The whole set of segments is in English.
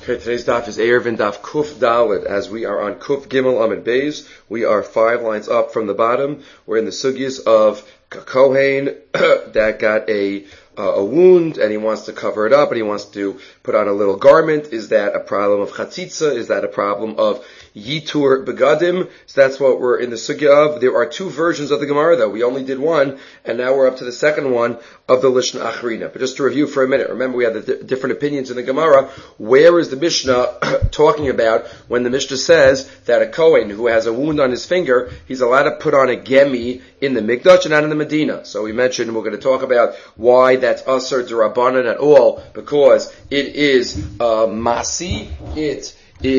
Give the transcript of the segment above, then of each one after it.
Okay, today's daf is Erevin daf Kuf Dalet. As we are on Kuf Gimel Amid Beis, we are 5 lines up from the bottom. We're in the sugyas of Kohen that got a wound and he wants to cover it up and he wants to put on a little garment. Is that a problem of chatzitza? Is that a problem of yitur begadim? So that's what we're in the sugya of. There are 2 versions of the Gemara though. We only did one, and now we're up to the second one of the Lishna Achrina. But just to review for a minute, remember we had the different opinions in the Gemara. Where is the Mishnah talking about when the Mishnah says that a Kohen who has a wound on his finger, he's allowed to put on a gemi in the Mikdash and not in the Medina? So we mentioned we're going to talk about why that's Asar D'Rabbanan at all, because it is Masi, it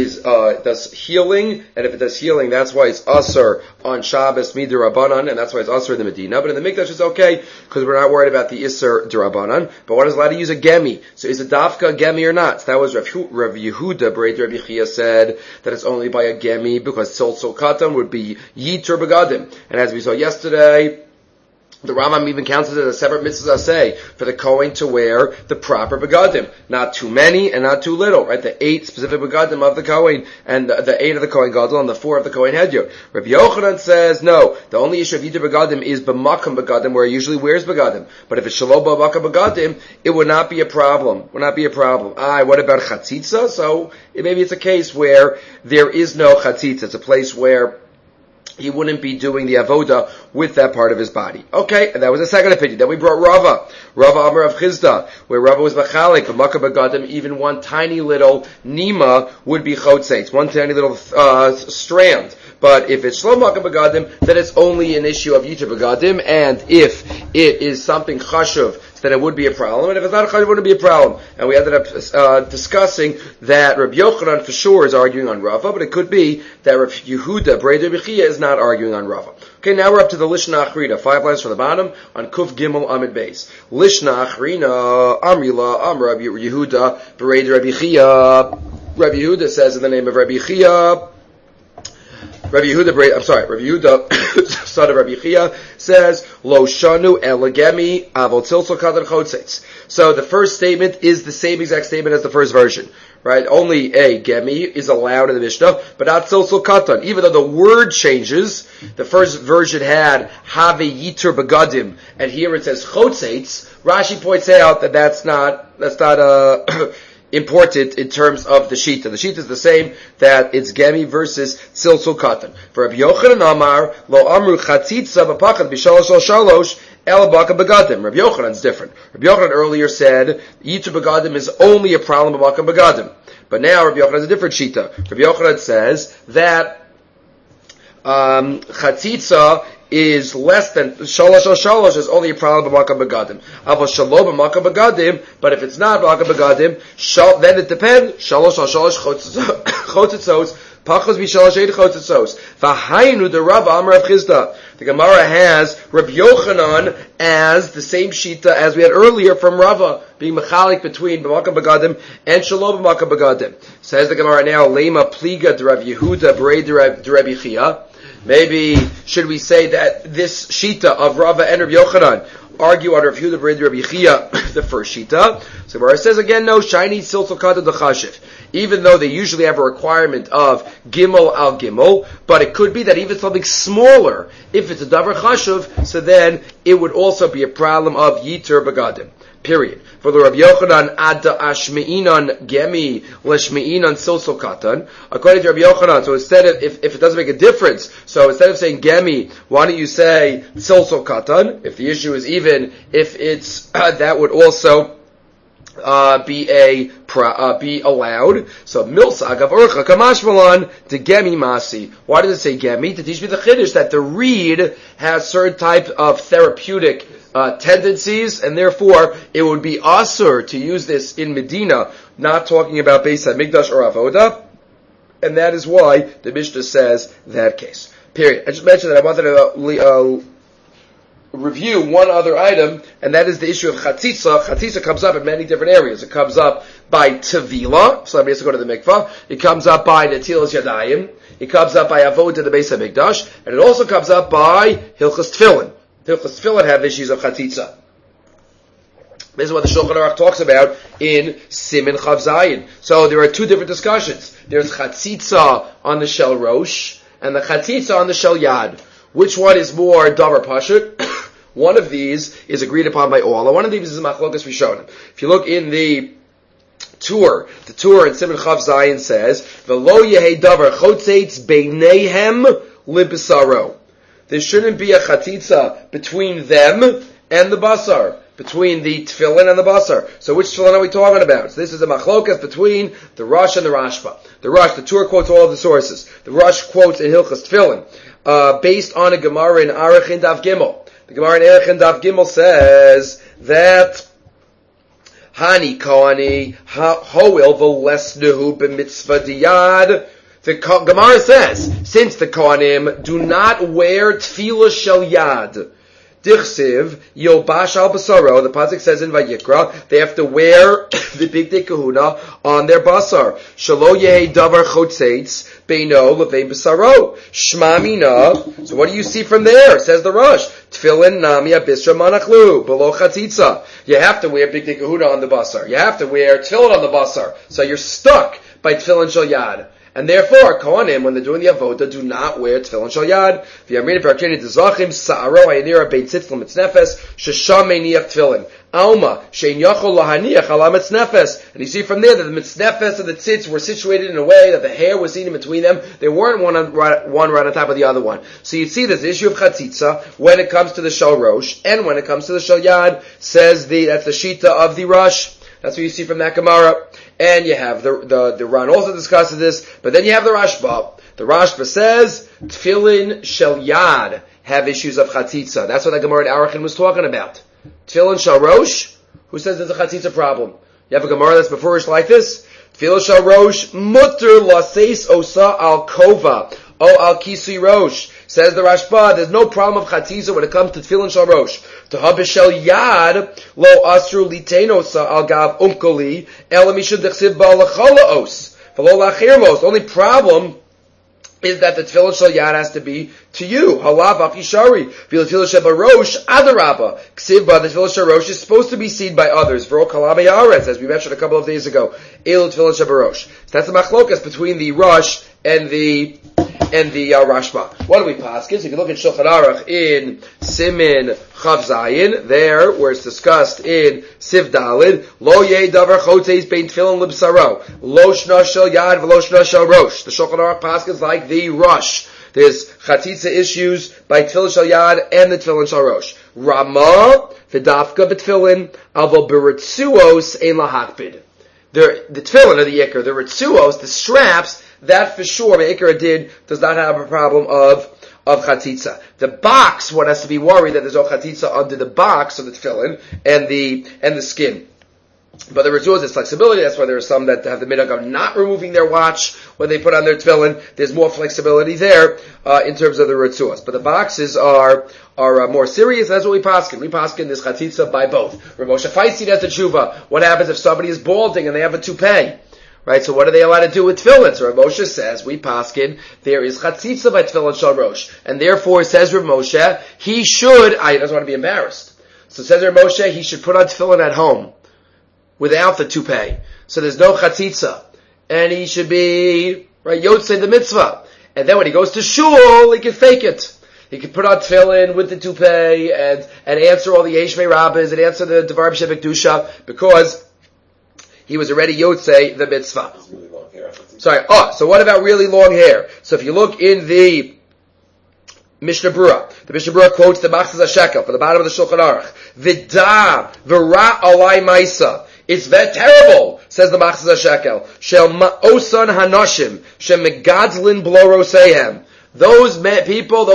does healing, and if it does healing, that's why it's Asar on Shabbos D'Rabbanan, and that's why it's Asar in the Medina. But in the Mikdash it's okay, because we're not worried about the Isser D'Rabbanan. But one is allowed to use a gemi. So is it dafka a gemi or not? So that was Rav Yehuda, Breit Rabbi Chia said that it's only by a gemi, because Tzoltzol Katan would be Yitur Begadim. And as we saw yesterday, the Rambam even counts it as a separate mitzvah say for the Kohen to wear the proper begadim. Not too many and not too little, right? The 8 specific begadim of the Kohen and the 8 of the Kohen Gadol and the 4 of the Kohen Hedyot. Rabbi Yochanan says, no, the only issue of Yitur begadim is b'makam begadim, where he usually wears begadim. But if it's shalom b'makam begadim, it would not be a problem. Would not be a problem. What about chatzitza? So maybe it's a case where there is no chatzitza. It's a place where he wouldn't be doing the avoda with that part of his body. Okay, and that was the second opinion. Then we brought Rava Amar of Chizda, where Rava was machalik, b'makam begadim, even one tiny little nima would be chotzeitz, one tiny little strand. But if it's shlo makam begadim, then it's only an issue of yitur begadim, and if it is something chashuv, then it would be a problem, and if it's not a chashuv, it wouldn't be a problem. And we ended up discussing that Rabbi Yochanan for sure is arguing on Rava, but it could be that Rabbi Yehuda, Brei Rabbi Chia, is not arguing on Rava. Okay, now we're up to the Lishna Achrina, 5 lines from the bottom, on Kuf Gimel Amid Beis. Lishna Achrina, Amrila, Amr Rabbi Yehuda, Brei Rabbi Chia. Rabbi Yehuda says in the name of Rabbi Chia, Rabbi Yehuda, son of Rabbi Chia, says, Lo shanu elagemi avol tziltzol katan chotzeitz. So the first statement is the same exact statement as the first version, right? Only a gemi is allowed in the Mishnah, but not tziltzol katan. Even though the word changes, the first version had have yitur begadim, and here it says chotzeitz. Rashi points out that that's not important in terms of the Shita. The Shita is the same, that it's Gemi versus Tziltzul Katan. For Rabbi Yochanan Amar, Lo Amru Chatzitza B'Pachad B'Shalosh Al Shalosh El Baka Begadim. Rabbi Yochanan's different. Rabbi Yochanan earlier said, Yitur Begadim is only a problem of Baka Begadim. But now Rabbi Yochanan has a different Shita. Rabbi Yochanan says that Chatzitza is less than shalosh is only a problem of makam begadim. Aval shalom b'makam begadim, but if it's not makam begadim, then it depends. Shalosh chotzitzos, pachos b'shalosh eid chotzitzos. V'hainu the Rav Amar of Chizda. The Gemara has Rabbi Yochanan as the same shita as we had earlier from Rava, being mechalik between b'makam begadim and shalom b'makam begadim. Says the Gemara now, lema pliga d'Rav Yehuda brei d'Rabbi Chia. Maybe should we say that this shita of Rava and Rabbi Yochanan argue on Rav Yehuda brei Rabbi Chia, the first shita? So where it says again, no, shiny siltzul katan d'chashiv. Even though they usually have a requirement of gimel al gimel, but it could be that even something smaller, if it's a davar chashuv, so then it would also be a problem of yitur begadim. Period. For the Rabbi Yochanan, Adda Ashmeinan Gemi Leshmeinan Silsul Katan. According to Rabbi Yochanan, so instead of, if it doesn't make a difference, so instead of saying Gemi, why don't you say Silsul Katan? If the issue is even, if it's, that would also be allowed. So milsag of urcha kamashmalan to gemi masi. Why does it say gemi? To teach me the chiddush that the reed has certain type of therapeutic tendencies, and therefore it would be asur to use this in Medina, not talking about Beis HaMikdash or Avoda, and that is why the Mishnah says that case. Period. I just mentioned that I wanted to review one other item, and that is the issue of chatzitza. Chatzitza comes up in many different areas. It comes up by tevila, somebody has to go to the mikvah. It comes up by netilas yadayim. It comes up by avodah the Beis HaMikdash, and it also comes up by hilchas tefillin. Hilchas tefillin have issues of chatzitza. This is what the Shulchan Aruch talks about in Siman Chav Zayin. So there are two different discussions. There's Chatzitza on the Shel Rosh and the Chatzitza on the Shel Yad. Which one is more Davar Pashut? One of these is agreed upon by all. And one of these is Machlokas Rishonim. If you look in the Tur in Siman Chav Zayin says, V'lo Yehei Davar Chotzeitz Beineihem Libisaro. There shouldn't be a Chatzitza between them and the Basar. Between the Tefillin and the Basar. So which Tefillin are we talking about? So this is a machlokas between the Rosh and the Rashba. The Tur quotes all of the sources. The Rosh quotes in Hilchas Tefillin, based on a Gemara in Arachin Daf Gimel. The Gemara in Arachin Daf Gimel says that Hani Kohani Hoil V'lesnehu B'mitzvah Diyad. The Gemara says, since the Kohanim do not wear Tefillah Shel Yad, Dichsiv, Yobash al Basaro, the Pasuk says in Vayikra, they have to wear the Bigdei Kahuna on their basar. Shalo Yehi Davar Chotzeitz, Beino Levein Basaro. Shma Mina. So what do you see from there? Says the Rosh. Tefillin Nami Abisra Manachlu, below Chatzitza. You have to wear Bigdei Kahuna on the basar. You have to wear Tefillin on the basar. So you're stuck by Tefillin Shel Yad. And therefore, Kohanim, when they're doing the avoda, do not wear tefillin shel yad. V'yamrin v'arkeni tezachim sa'aro ha'yanira bein tzitzl mitznefes shesham meiniach tefillin. Alma shein yachol lahaniach ala mitznefes. And you see from there that the mitznefes and the tzitz were situated in a way that the hair was seen in between them. They weren't one right on top of the other one. So you see this issue of chatzitza when it comes to the shel rosh and when it comes to the shel yad. Says that's the shita of the Rosh. That's what you see from that Gemara. And you have the Ran also discusses this, but then you have the Rashba. The Rashba says, Tefillin Shel Yad have issues of Chatzitza. That's what the Gemara in Arachin was talking about. Tefillin Shel Rosh, who says there's a Chatzitza problem? You have a Gemara that's before like this. Tefillin Shel Rosh, Mutter Laseis Osa Al Kova, O Al Kisui Rosh. Says the Rashba, there's no problem of Chatzitza when it comes to Tefillin Shel Rosh. To Habishel Yad, Lo Asru Litenosa Al Gav Umkoli, Elamisha Dechsiv Ba'alachola V'lo Lachirmos. The only problem is that the Tefillin Shel Yad has to be to you. Halav Achishari. Tefillin Shel Rosh, Adarabba. Ksivba, the Tefillin Shel Rosh is supposed to be seen by others. V'ro Kalam Ha'aretz, as we mentioned a couple of days ago. El Tefillin Shel Rosh. So that's the machlokas between the Rosh and the Rashba. What do we paskin? So if you look at Shulchan Aruch in Siman Chav Zayin, there where it's discussed in Siv Dalid, Lo Yeh Davar Chotzeis Bein Tefillin Libsaro, Lo Shna Shel Yad V'lo Shna Shel Rosh. The Shulchan Aruch paskins like the Rosh. There's Chatzitza issues by Tefillin Shel Yad and the Tefillin Shel Rosh. Rama V'dafka B'Tefillin Avo B'Ritzuos Ein Lahakpid. The Tefillin are the Iker. The Ritzuos, the straps, that for sure, the Ikra did, does not have a problem of chatzitza. The box, one has to be worried that there's no chatzitza under the box of the tefillin and the skin. But the Ritzuos is flexibility. That's why there are some that have the minhag of not removing their watch when they put on their tefillin. There's more flexibility there in terms of the Ritzuos. But the boxes are more serious. That's what we paskin. We paskin this chatzitza by both. Rav Moshe Feinstein has the tshuva. What happens if somebody is balding and they have a toupee? Right, so what are they allowed to do with tefillin? So Rav Moshe says, we paskin, there is chatzitza by tefillin shel rosh. And therefore, says Rav Moshe, he doesn't want to be embarrassed. So says Rav Moshe, he should put on tefillin at home, without the toupee. So there's no chatzitza. And he should be, right, yotzei the mitzvah. And then when he goes to shul, he can fake it. He can put on tefillin with the toupee and answer all the Yeshmei Rabbis and answer the Devar B'Shem Kedusha because he was already yotzei the mitzvah. Really long hair. Sorry. So what about really long hair? So if you look in the Mishnah Berurah, the Mishnah Berurah quotes the Machzas HaShekel from the bottom of the Shulchan Aruch. Vida v'ra alai maisa. It's very terrible, says the Machzas HaShekel. Shel ma'osan hanoshim shem megadzlin blorosehem. Those men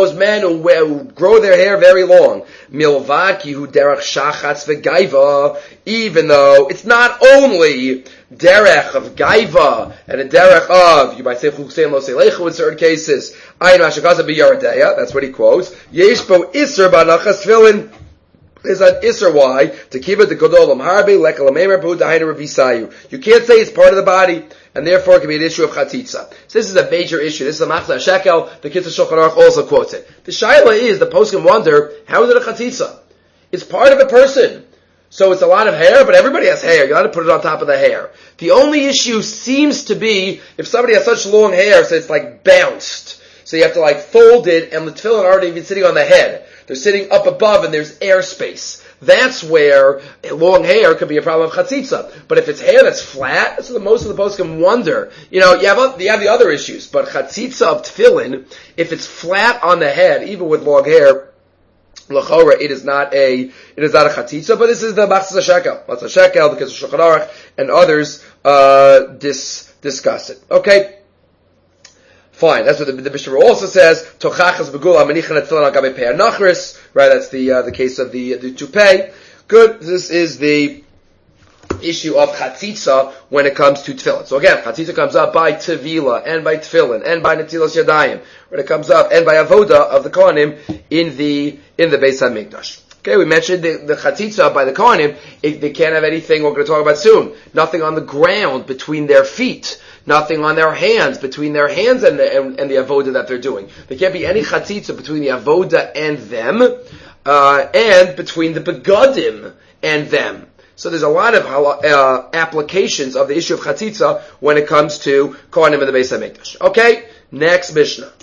who grow their hair very long, milvad ki hu derech shachatz v'gaiva, even though it's not only derech of gaiva and a derech of, you might say chuksein lo seilechu in certain cases, ayin mashakaza b'yaradeya, that's what he quotes, yesh bo iser b'anachas tefillin. There's an Isser why to keep it the Godolam Harbe Lekalamemer Pu Dahaina Revisayu. You can't say it's part of the body, and therefore it can be an issue of Chatzitza. So this is a major issue. This is a Machzas HaShekel. The Kitzur Shulchan Aruch also quotes it. The Shaila is the poskim wonder how is it a Chatzitza? It's part of a person. So it's a lot of hair, but everybody has hair. You got to put it on top of the hair. The only issue seems to be if somebody has such long hair, so it's like bounced. So you have to like fold it, and the tefillin aren't even sitting on the head. They're sitting up above, and there's airspace. That's where long hair could be a problem of chatzitza. But if it's hair that's flat, that's what most of the poskim wonder. You have the other issues, but chatzitza of tefillin, if it's flat on the head, even with long hair, l'chora, it is not a chatzitza, but this is the Matzah Shekel. Matzah Shekel, because of Shulchan Aruch and others discuss it. Okay? Fine. That's what the Mishnah also says. Tochachas begula manichan et tefillin al gabe pei nachris. Right. That's the case of the toupee. Good. This is the issue of chatzitza when it comes to tefillin. So again, chatzitza comes up by tevila and by tefillin and by netilas yadayim. When it comes up and by avoda of the kohanim in the Beis Hamikdash. Okay, we mentioned the chatzitza by the kohanim. They can't have anything we're going to talk about soon. Nothing on the ground between their feet. Nothing on their hands, between their hands and the avoda that they're doing. There can't be any chatzitza between the avoda and them, and between the begadim and them. So there's a lot of applications of the issue of chatzitza when it comes to kohanim in the Beis Hamikdash. Okay, next Mishnah.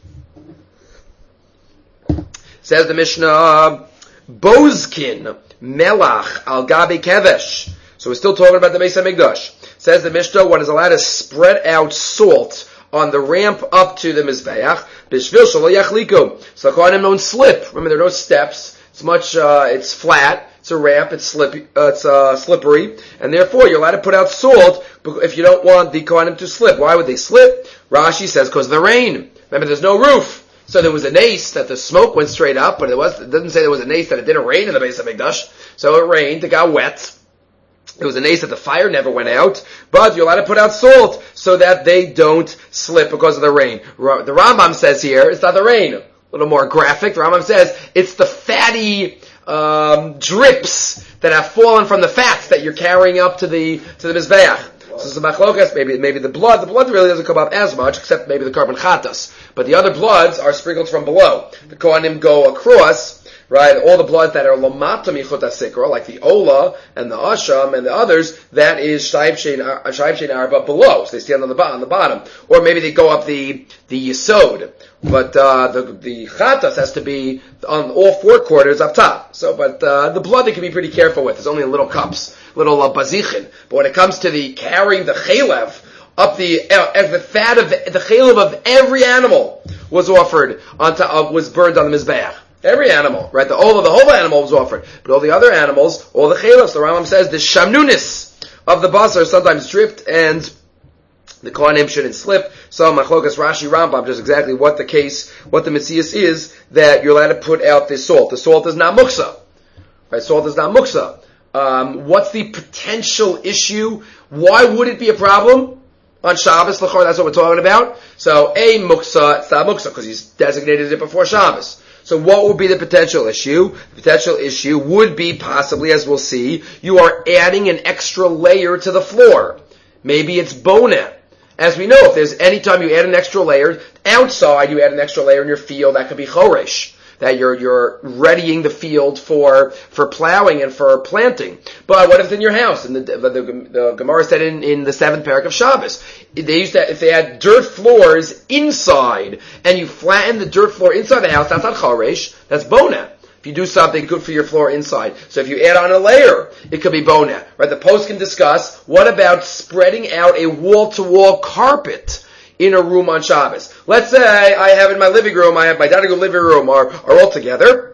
Says the Mishnah, Bozkin melach al gabi kevesh. So we're still talking about the Beis Hamikdash. Says the Mishnah, one is allowed to spread out salt on the ramp up to the Mizbeach. Bishvil shelo yachliku. So the kohanim don't slip. Remember, there are no steps. It's flat. It's a ramp. It's slippery. And therefore, you're allowed to put out salt if you don't want the kohanim to slip. Why would they slip? Rashi says, because of the rain. Remember, there's no roof. So there was a nace that the smoke went straight up, but it doesn't say there was a nace that it didn't rain in the Beis Hamikdash. So it rained. It got wet. It was a nace that the fire never went out, but you're allowed to put out salt so that they don't slip because of the rain. The Rambam says here, it's not the rain. A little more graphic. The Rambam says, it's the fatty drips that have fallen from the fats that you're carrying up to the Mizbeach. So it's a machlokas, maybe the blood really doesn't come up as much, except maybe the carbon chatas. But the other bloods are sprinkled from below. The kohanim go across, right, all the bloods that are lomata michut hasikra, like the ola and the asham and the others, that is shayim shein arba below. So they stand on the bottom. Or maybe they go up the yesod. But the chatas has to be on all four quarters up top. So, but the blood they can be pretty careful with. It's only in little cups, little bazichin. But when it comes to the carrying the chalev up the fat of the chalev of every animal was offered was burned on the mizbeach. Every animal, right? The whole animal was offered, but all the other animals, all the chalev. The Rambam says the shamnunis of the basar sometimes dripped and the kohanim shouldn't slip. So machlokas Rashi Rambam just exactly what the Metzias is, that you're allowed to put out this salt. The salt is not muksa. Right? Salt is not muksa. What's the potential issue? Why would it be a problem? On Shabbos, l'chor, that's what we're talking about. So, muksa, it's not muksa, because he's designated it before Shabbos. So what would be the potential issue? The potential issue would be possibly, as we'll see, you are adding an extra layer to the floor. Maybe it's boneh. As we know, if there's any time you add an extra layer, outside you add an extra layer in your field, that could be choresh. That you're readying the field for plowing and for planting. But what if it's in your house? And the Gemara said in the 7th parak of Shabbos, if they had dirt floors inside, and you flatten the dirt floor inside the house, that's not choresh, that's boneh. If you do something good for your floor inside. So if you add on a layer, it could be boneh. Right? The post can discuss, what about spreading out a wall-to-wall carpet in a room on Shabbos? Let's say I have in my living room, I have my dining room, living room are all together,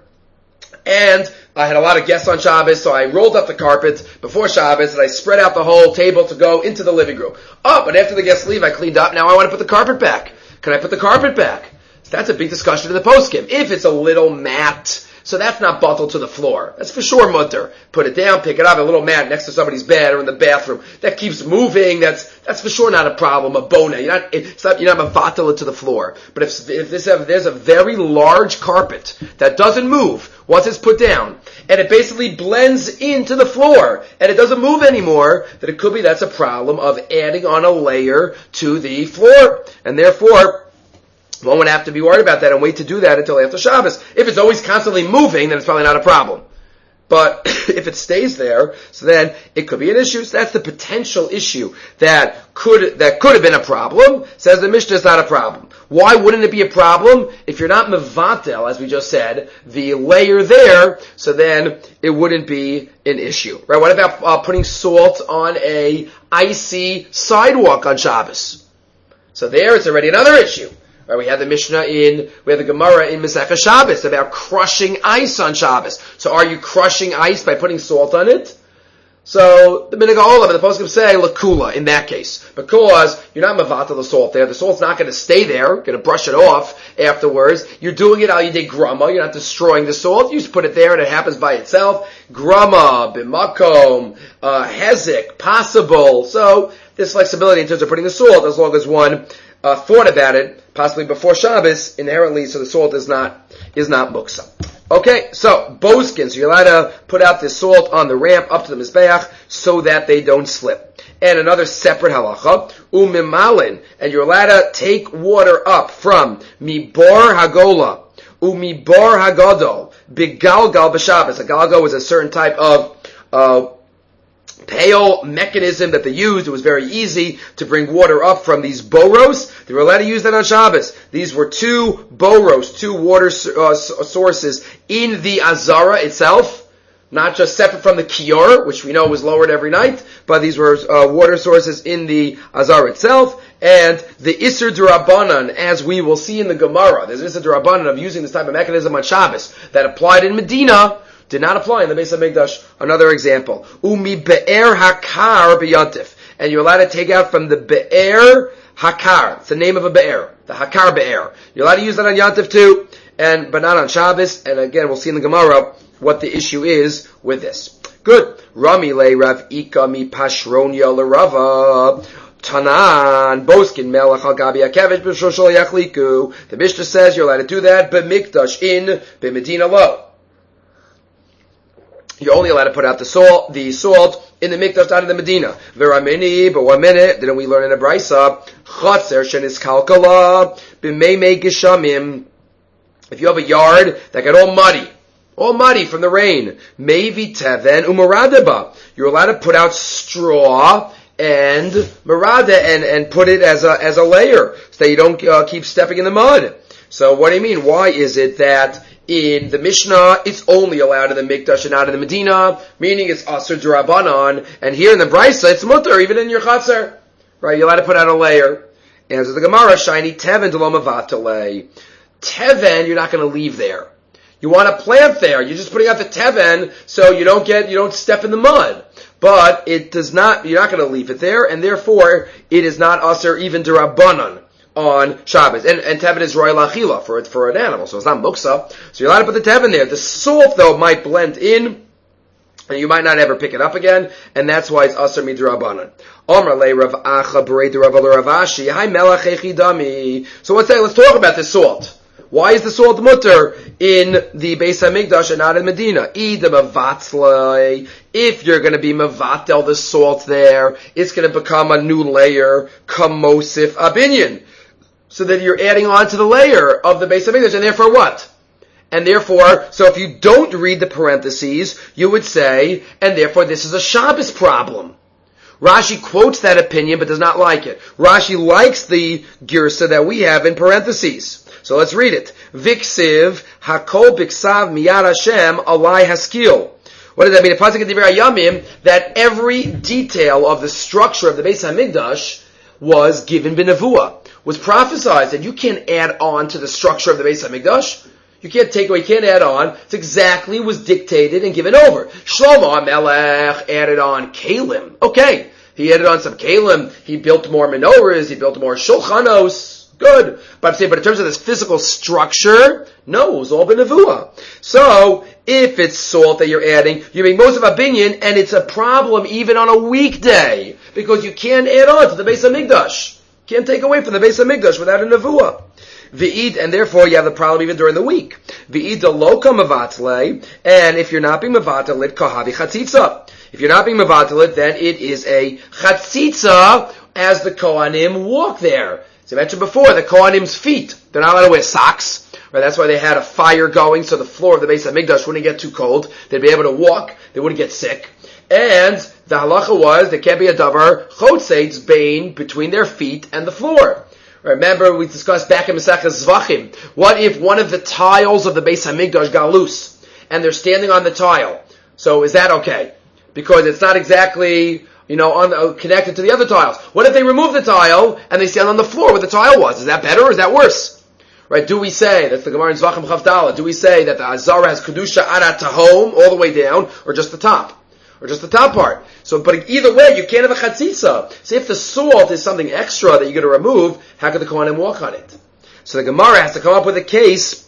and I had a lot of guests on Shabbos, so I rolled up the carpet before Shabbos, and I spread out the whole table to go into the living room. Oh, but after the guests leave, I cleaned up, now I want to put the carpet back. Can I put the carpet back? So that's a big discussion in the poskim. If it's a little mat, so that's not bottled to the floor. That's for sure mutter. Put it down, pick it up, a little mat next to somebody's bed or in the bathroom. That keeps moving. That's for sure not a problem, a bona. You're not mavatal it to the floor. But if there's a very large carpet that doesn't move once it's put down, and it basically blends into the floor, and it doesn't move anymore, then it could be that's a problem of adding on a layer to the floor. And therefore, one would have to be worried about that and wait to do that until after Shabbos. If it's always constantly moving, then it's probably not a problem. But if it stays there, so then it could be an issue. So that's the potential issue that could have been a problem. Says the Mishnah is not a problem. Why wouldn't it be a problem? If you're not mevatel, as we just said, the layer there, so then it wouldn't be an issue. Right? What about putting salt on a icy sidewalk on Shabbos? So there it's already another issue. Right, we have the Gemara in Masechah Shabbos about crushing ice on Shabbos. So are you crushing ice by putting salt on it? So the Minhag HaOlam and the poskim say lakula in that case, because you're not mevatel the salt there. The salt's not going to stay there. You're going to brush it off afterwards. You're doing it al yidei grama. You're not destroying the salt. You just put it there and it happens by itself. Grama, bimakom, hezek, possible. So there's flexibility in terms of putting the salt as long as one thought about it, possibly before Shabbos, inherently, so the salt is not muksa. Okay, so bowskins, you're allowed to put out this salt on the ramp up to the Mizbeach so that they don't slip. And another separate halacha, umimalin, and you're allowed to take water up from mibor hagola, umibor hagadol, bigalgal b'Shabbos. A galgal was a certain type of pail mechanism that they used. It was very easy to bring water up from these boros. They were allowed to use that on Shabbos. These were two boros, two water sources in the Azara itself, not just separate from the Kior, which we know was lowered every night, but these were water sources in the Azara itself. And the Isser D'Rabbanan, as we will see in the Gemara, there's Isser D'Rabbanan of using this type of mechanism on Shabbos that applied in Medina, did not apply in the Beis HaMikdash. Another example. Umi be'er hakar b'yantif. And you're allowed to take out from the be'er hakar. It's the name of a be'er. The hakar be'er. You're allowed to use that on yantif too, but not on Shabbos. And again, we'll see in the Gemara what the issue is with this. Good. Rami le Rav Ika mi pashronya l'Rava. Tanan, Boskin, Melech, Al-Gabi, Akevish, B'Shoshol Yachliku. The Mishnah says you're allowed to do that, B'Mikdash, in B'Medina Lo. You're only allowed to put out the salt in the mikdash, not in the Medina. Veramini, but 1 minute, didn't we learn in a brisa? Chatzer shenis kalkala b'meimei geshamim. If you have a yard that got all muddy from the rain, mayvi teven umaradeba. You're allowed to put out straw and marada and put it as a layer so that you don't keep stepping in the mud. So what do you mean? Why is it that in the Mishnah, it's only allowed in the Mikdash and not in the Medina, meaning it's Asur D'Rabbanan, and here in the Brisa, it's Mutter, even in your Chatzar. Right? You're allowed to put out a layer. Answers the Gemara, Shiny Teven D'Lo Mavatale. Teven, you're not going to leave there. You want to plant there. You're just putting out the Teven, so you don't step in the mud. But you're not going to leave it there, and therefore, it is not Asur even D'Rabbanan on Shabbos. And Teven is Roy Lachila for an animal, so it's not Muksa. So you're allowed to put the Teven there. The salt, though, might blend in, and you might not ever pick it up again, and that's why it's Asur Midrabanan. Omar le Rav Acha Berei de Rav Ravashi Hai Melech Echidami. So let's talk about the salt. Why is the salt mutter in the Beis HaMikdash and not in Medina? If you're going to be mevatel the salt there, it's going to become a new layer, kamosif abinyan. So that you're adding on to the layer of the Beis HaMikdash, and therefore what? And therefore, so if you don't read the parentheses, you would say, and therefore this is a Shabbos problem. Rashi quotes that opinion, but does not like it. Rashi likes the girsa that we have in parentheses. So let's read it. Viksiv hakol biksav miyad Hashem alai haskil. What does that mean? A pasuk in Divrei Hayamim that every detail of the structure of the Beis HaMikdash was given b'nevuah, was prophesied, and you can't add on to the structure of the Beis HaMikdash. You can't take away, you can't add on. It's exactly was dictated and given over. Shlomo HaMelech added on kalim. Okay, he added on some kalim. He built more menorahs. He built more shulchanos. Good. But I'm saying, but in terms of this physical structure, no, it was all b'nevuah. So, if it's salt that you're adding, you make most of a binyan, and it's a problem even on a weekday, because you can't add on to the Beis HaMikdash. Can't take away from the Beis HaMikdash without a nevuah. V'id, and therefore you have the problem even during the week. V'id loka mavatle, and if you're not being mavatelit, kahavi chatzitza. If you're not being mavatelit, then it is a chatzitza as the Kohanim walk there. As I mentioned before, the Kohanim's feet, they're not allowed to wear socks. Right? That's why they had a fire going, so the floor of the Beis HaMikdash wouldn't get too cold. They'd be able to walk. They wouldn't get sick. And the halacha was there can't be a davar chotzeitz bein between their feet and the floor. Remember, we discussed back in Maseches Zvachim. What if one of the tiles of the Beis HaMikdash got loose and they're standing on the tile? So is that okay? Because it's not exactly, connected to the other tiles. What if they remove the tile and they stand on the floor where the tile was? Is that better or is that worse? Right? Do we say, that's the Gemara in Zvachim Chav Daled, do we say that the Azara has Kedusha Arat Tahom all the way down, or just the top? Or just the top part. So, but either way, you can't have a chatzitza. So if the salt is something extra that you're going to remove, how could the Kohanim walk on it? So the Gemara has to come up with a case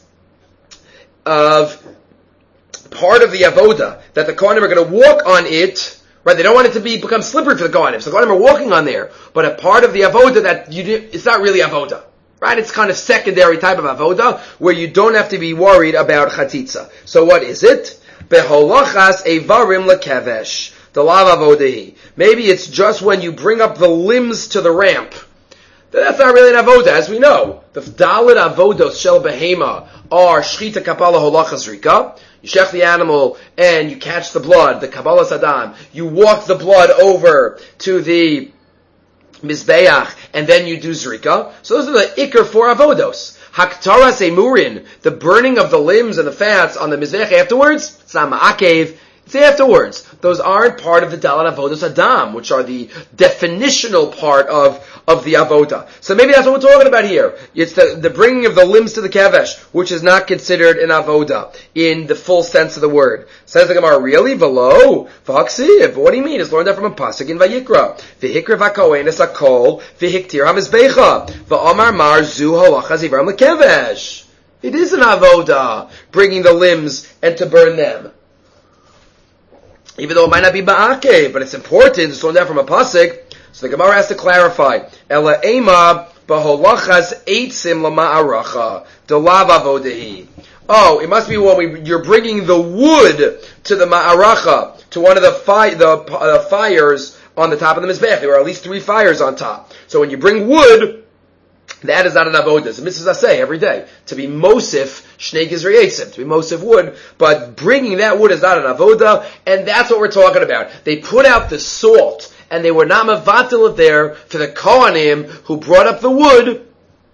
of part of the avoda, that the Kohanim are going to walk on it, right? They don't want it to become slippery for the Kohanim. So the Kohanim are walking on there, but a part of the avoda that it's not really avoda. Right? It's kind of secondary type of avoda, where you don't have to be worried about chatzitza. So what is it? Beholachas evarim lekevesh. The lav avodahi. Maybe it's just when you bring up the limbs to the ramp. That's not really an avoda, as we know. The daled avodos shel behema are shchita kapala holachas rika. You shech the animal and you catch the blood, the kabbalah sadam. You walk the blood over to the mizbeach, and then you do zrika. So those are the ikar for avodos. Haktaras emurin, the burning of the limbs and the fats on the mizbeach afterwards, it's not ma'akev, it's afterwards. Those aren't part of the Dalat Avodos Adam, which are the definitional part of the Avoda. So maybe that's what we're talking about here. It's the bringing of the limbs to the Kevesh, which is not considered an Avoda in the full sense of the word. Says the Gemara, really? Velo? V'haksiv? What do you mean? It's learned that from a pasuk in Vayikra. V'hikra v'kohen es hakol, v'hiktir ha-mizbecha, v'amar mar zu halacha zivarim l'kevesh. It is an Avoda, bringing the limbs and to burn them. Even though it might not be ba'ake, but it's important. It's learned that from a pasuk. So the Gemara has to clarify. Ela ema b'holachas eitzim lama'aracha delav avodehi. Oh, it must be when you're bringing the wood to the ma'aracha, to one of the fires on the top of the mizbech. There were at least 3 fires on top. So when you bring wood, that is not an avodah. It's a mitzvah say every day to be mosif shnei gizrei eitzim, to be mosif wood. But bringing that wood is not an avodah, and that's what we're talking about. They put out the salt, and they were not mavatil it there for the kohanim who brought up the wood,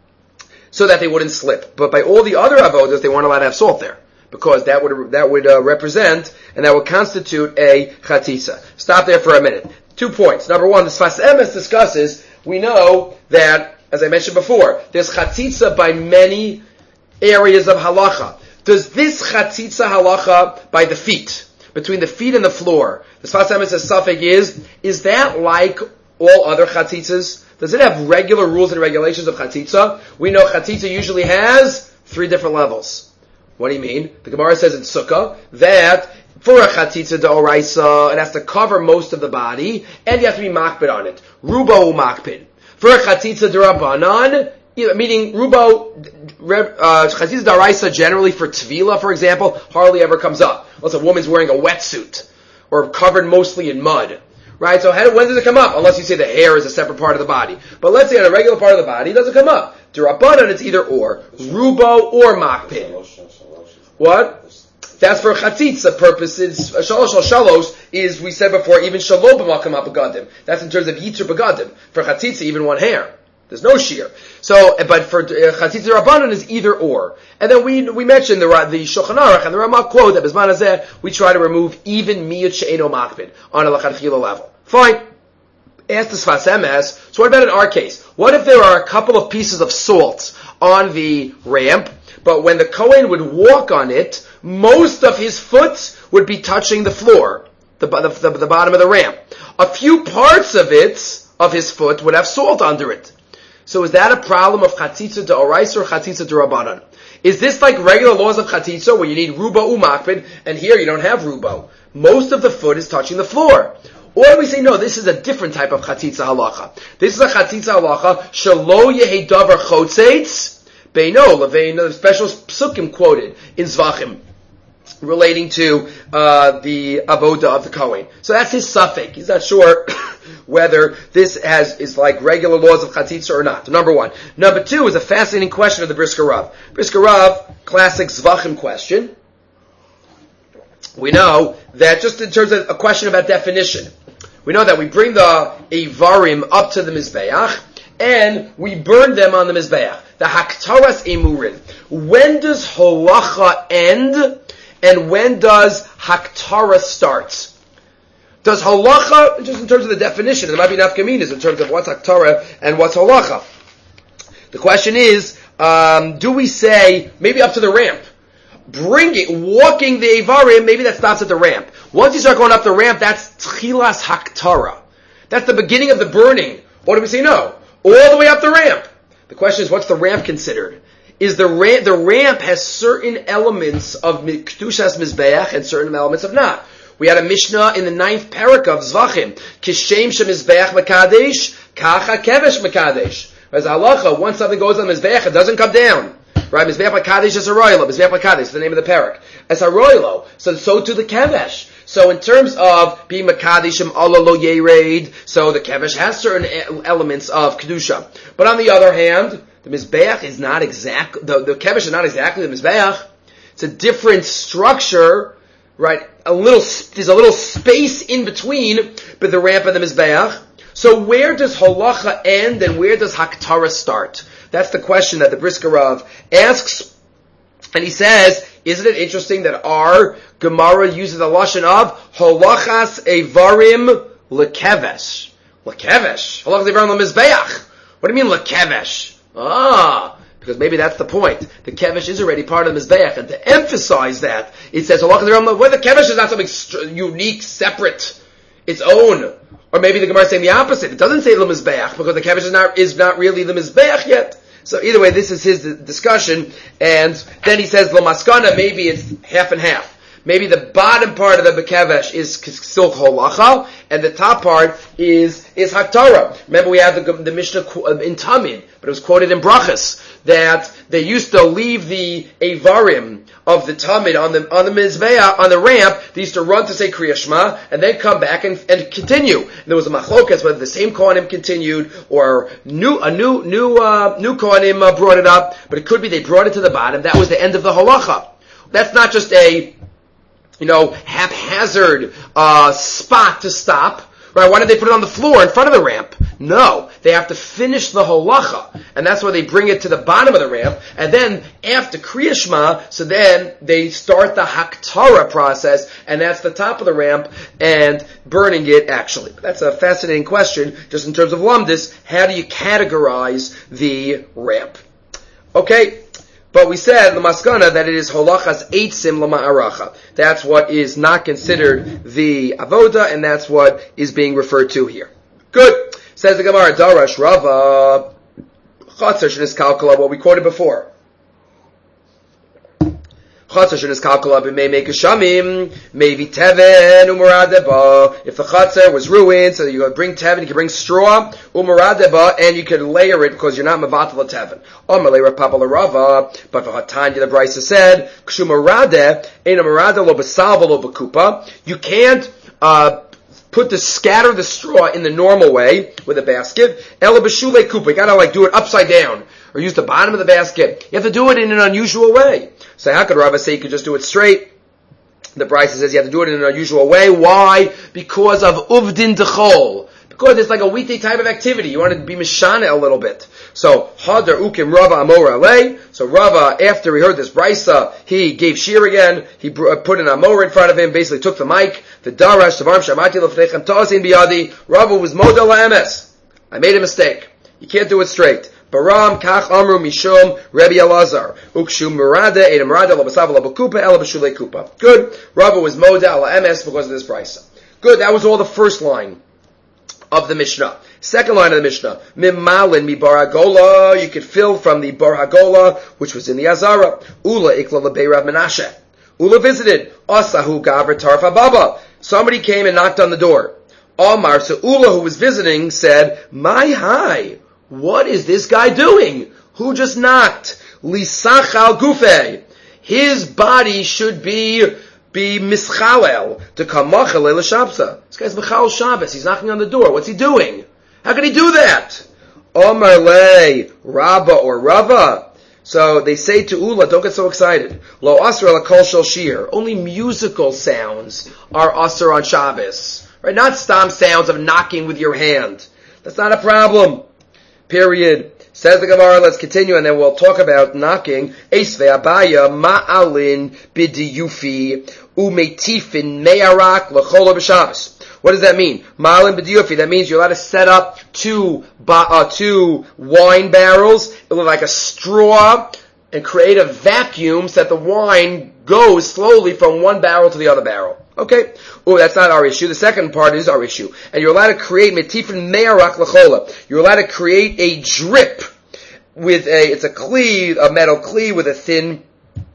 so that they wouldn't slip. But by all the other avodas, they weren't allowed to have salt there, because that would represent and that would constitute a chatzitza. Stop there for a minute. 2 points. Number 1, the Sfas Emes discusses. We know that, as I mentioned before, there's chatzitza by many areas of halacha. Does this chatzitza halacha by the feet, between the feet and the floor, the Sfas Emes says suffix is that like all other chatzitzas? Does it have regular rules and regulations of chatzitza? We know chatzitza usually has 3 different levels. What do you mean? The Gemara says in Sukkah that for a chatzitza d'oraisa, it has to cover most of the body, and you have to be makpid on it. Rubo makpid. For a chatzitza d'Rabbanan, meaning rubo, chatzitza d'oraisa generally for tvila, for example, hardly ever comes up. Unless a woman's wearing a wetsuit, or covered mostly in mud. Right? So when does it come up? Unless you say the hair is a separate part of the body. But let's say on a regular part of the body, it doesn't come up. D'Rabbanan, it's either or. Rubo or makpid. What? That's for chatzitza purposes. Shalosh al shalos is, we said before, even shalom b'makam begadim. That's in terms of yitzur begadim. For chatzitza, even one hair. There's no shear. So, but for chatzitza rabbanon is either or. And then we mentioned the Shulchan Aruch and the Ramah quote that Bizman Hazeh, we try to remove even miyut she'eno makpid on a lachatchila level. Fine. Ask the Sfas Emes. So what about in our case? What if there are a couple of pieces of salt on the ramp, but when the Kohen would walk on it, most of his foot would be touching the floor, the bottom of the ramp. A few parts of his foot would have salt under it. So is that a problem of chatzitza d'oraisa or chatzitza d'Rabbanan? Is this like regular laws of chatzitza where you need rubo umakpid, and here you don't have rubo? Most of the foot is touching the floor. Or we say, no, this is a different type of chatzitza halacha. This is a chatzitza halacha, shelo yehi davar chotzeitz, beino, levein, the special psukim quoted in Zvachim, relating to the avoda of the Kohen. So that's his suffix. He's not sure whether this is like regular laws of chatzitza or not. Number one. Number two is a fascinating question of the Brisker Rav. Brisker Rav, classic Zvachim question. We know that just in terms of a question about definition, we know that we bring the Eivarim up to the Mizbeach, and we burn them on the Mizbeach. The Haktaras Emurin. When does Halacha end, and when does Haktara start? Does Halacha, just in terms of the definition, there might be nafkaminas in terms of what's Haktara and what's Halacha. The question is, do we say, maybe up to the ramp, walking the Eivarim, maybe that stops at the ramp. Once you start going up the ramp, that's Tchilas Haktara. That's the beginning of the burning. Or do we say no? All the way up the ramp. The question is, what's the ramp considered? Is the ramp has certain elements of Kedushas Mizbeach and certain elements of not. We had a Mishnah in the 9th parak of Zvachim. Kishem shemizbeach mekadesh, kacha kevesh mekadesh. As halacha, once something goes on the Mizbeach, it doesn't come down. Right? Mizbeach mekadesh is a royalo. Mizbeach mekadesh is the name of the parak. As a royalo. So too the kevesh. So in terms of being Makadishim Allah lo yered, so the Kevesh has certain elements of Kedusha. But on the other hand, the Mizbeach is not exact, the Kevesh is not exactly the Mizbeach. It's a different structure, right? There's a little space in between but the ramp and the Mizbeach. So where does Halacha end and where does Haktara start? That's the question that the Brisker Rav asks. And he says, isn't it interesting that our Gemara uses the lashon of Halachas Eivarim lekevesh? Lekevesh? Halachas Eivarim lemizbeach. What do you mean lekevesh? Because maybe that's the point. The kevesh is already part of the mizbeach, and to emphasize that, it says Halachas Eivarim. Well, the kevesh is not something unique, separate, its own. Or maybe the Gemara is saying the opposite. It doesn't say lemizbeach because the kevesh is not really the mizbeach yet. So either way, this is his discussion, and then he says, L'maskana, maybe it's half and half. Maybe the bottom part of the Bekevesh is still Holacha, and the top part is Haktara. Remember we have the Mishnah in Tamid, but it was quoted in Brachas, that they used to leave the Eivarim of the Tamid on the Mizbeah, on the ramp. They used to run to say Kriya Shema, and then come back and continue. And there was a machlokas whether the same Kohanim continued, or a new Kohanim brought it up, but it could be they brought it to the bottom. That was the end of the Halacha. That's not just a haphazard spot to stop. Right? Why did they put it on the floor in front of the ramp? No. They have to finish the halacha. And that's why they bring it to the bottom of the ramp. And then, after Kriya Shema, so then they start the Haktara process, and that's the top of the ramp, and burning it actually. That's a fascinating question, just in terms of Lumdis. How do you categorize the ramp? Okay. But we said, the maskana, that it is holachas eitzim lama'aracha. That's what is not considered the avoda, and that's what is being referred to here. Good. Says the Gemara, Darash Rava, Chatzar shenis kalkala, what we quoted before. Chatzar shenis kalkala b'mei mekashamim, maybe teven umaradeba. If the chatzar was ruined, so you bring teven, you can bring straw, umaradeba, and you can layer it because you're not mevatel teven. Amalei Rapapa Rava, but for Hatanya the Brisa said, Kshumarade, ein amarade lo besalva lo bekupa. You can't scatter the straw in the normal way with a basket. Ela b'shulei kupa. You gotta do it upside down, or use the bottom of the basket. You have to do it in an unusual way. So how could Rava say you could just do it straight? The Brisa says you have to do it in an unusual way. Why? Because of uvdin dechol. Because it's like a weekday type of activity. You want to be mishana a little bit. So, Hadar Ukim Rava Amora Alei. So Rava, after he heard this Brisa, he gave shir again. He put an Amora in front of him, basically took the mic. The Darash, Tavarm Shamati Lefnechem Tazin Biyadi. Rava was Model Emes. I made a mistake. You can't do it straight. Baram Kach Amru Mishum Rebbe Elazar. Ukshum Murada Edam Murada Labasav Labakupa Ela Bashule Kupa. Good. Rava was Model Emes because of this Brisa. Good. That was all the first line of the Mishnah. Second line of the Mishnah, Mimalin mi bar hagola, you could fill from the bar hagola, which was in the Azara. Ula ikla lebei Rav Menashe. Ula visited. Asahu gavra tarfa baba. Somebody came and knocked on the door. Amar, so Ula, who was visiting, said, My hi, what is this guy doing? Who just knocked? Lisach al gufe. His body should be be mischalel to kamachal l'shabsa. This guy's mechal Shabbos. He's knocking on the door. What's he doing? How can he do that? Omar le Rabba or Rava. So they say to Ula, don't get so excited. Lo asr ala kol shel shir. Only musical sounds are asr on Shabbos. Right? Not stam sounds of knocking with your hand. That's not a problem. Period. Says the Gemara, let's continue, and then we'll talk about knocking. Esve abaya ma'alin bidiyufi umetifin me'arak l'chol b'Shabbos. What does that mean? Ma'alin bidiyufi. That means you're allowed to set up two wine barrels. It looks like a straw, and create a vacuum so that the wine goes slowly from one barrel to the other barrel. Okay? Oh, that's not our issue. The second part is our issue. And you're allowed to create metifin me'arak l'chola. You're allowed to create a drip with it's a metal kli with a thin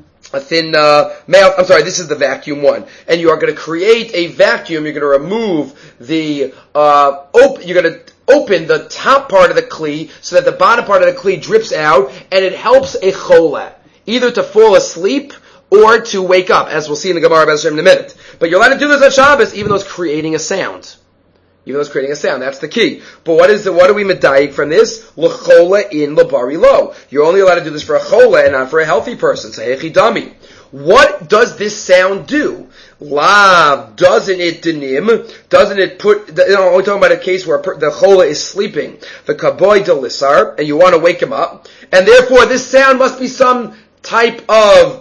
this is the vacuum one. And you are going to create a vacuum. You're going to remove the, you're going to open the top part of the kli so that the bottom part of the kli drips out, and it helps a chola either to fall asleep or to wake up, as we'll see in the Gemara in a minute. But you're allowed to do this on Shabbos, even though it's creating a sound. That's the key. But what are we medayik from this? L'chola in l'bari lo. You're only allowed to do this for a chola and not for a healthy person. So hechidami. What does this sound do? Lav, doesn't it denim? Doesn't it put, we're talking about a case where the chola is sleeping. The kaboy de lisar, and you want to wake him up. And therefore this sound must be some type of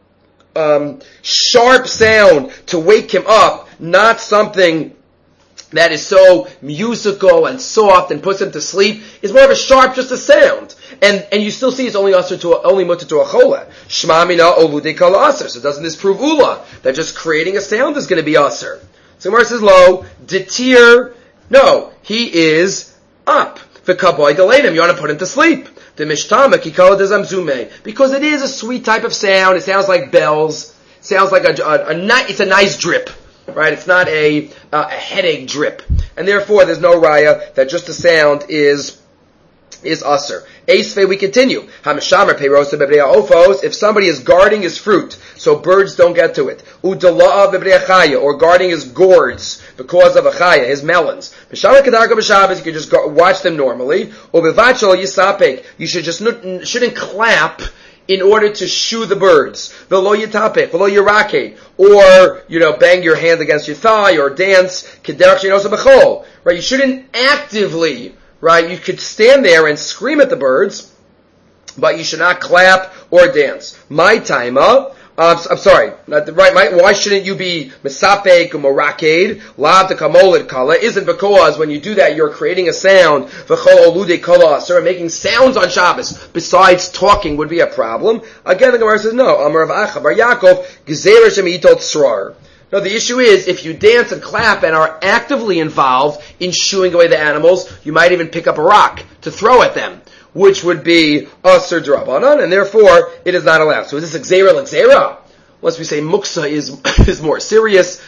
sharp sound to wake him up, not something that is so musical and soft and puts him to sleep. It's more of a sharp, just a sound. And you still see it's only mutter to a chola. Shma mina olude kala aser. So doesn't this prove ula? That just creating a sound is going to be aser. So Gemara says, lo, detir, no, he is up. V'kaboy galenim, you want to put him to sleep. The mishtama kikala de zamzume. Because it is a sweet type of sound. It sounds like bells. It sounds like it's a nice drip. Right? It's not a headache drip. And therefore, there's no raya that just the sound is usher. Eisve, we continue. Hamishamer peirosa bebreya ofos, if somebody is guarding his fruit, so birds don't get to it. Udala'a bebreya chaya, or guarding his gourds, because of a chaya, his melons. Mishamer kedarka b'Shabbos, you can just watch them normally. Or bevachol yisapek, you shouldn't clap in order to shoo the birds. V'lo yitapek, v'lo yirake, or, bang your hand against your thigh, or dance, kederach she'nosa b'chol. Right? You shouldn't actively, right? You could stand there and scream at the birds, but you should not clap or dance. My timer, I'm sorry, why shouldn't you be misapek or moraked, lav de kamolid kala, isn't because when you do that you're creating a sound, v'chol olude kala, so making sounds on Shabbos besides talking would be a problem. Again, the Gemara says no, Amar of Acha bar Yaakov, gezerah shemitot tzrar. No, the issue is, if you dance and clap and are actively involved in shooing away the animals, you might even pick up a rock to throw at them, which would be Asr D'Rabbanan, and therefore it is not allowed. So is this Xera l'Xera? Unless we say Muksa is more serious,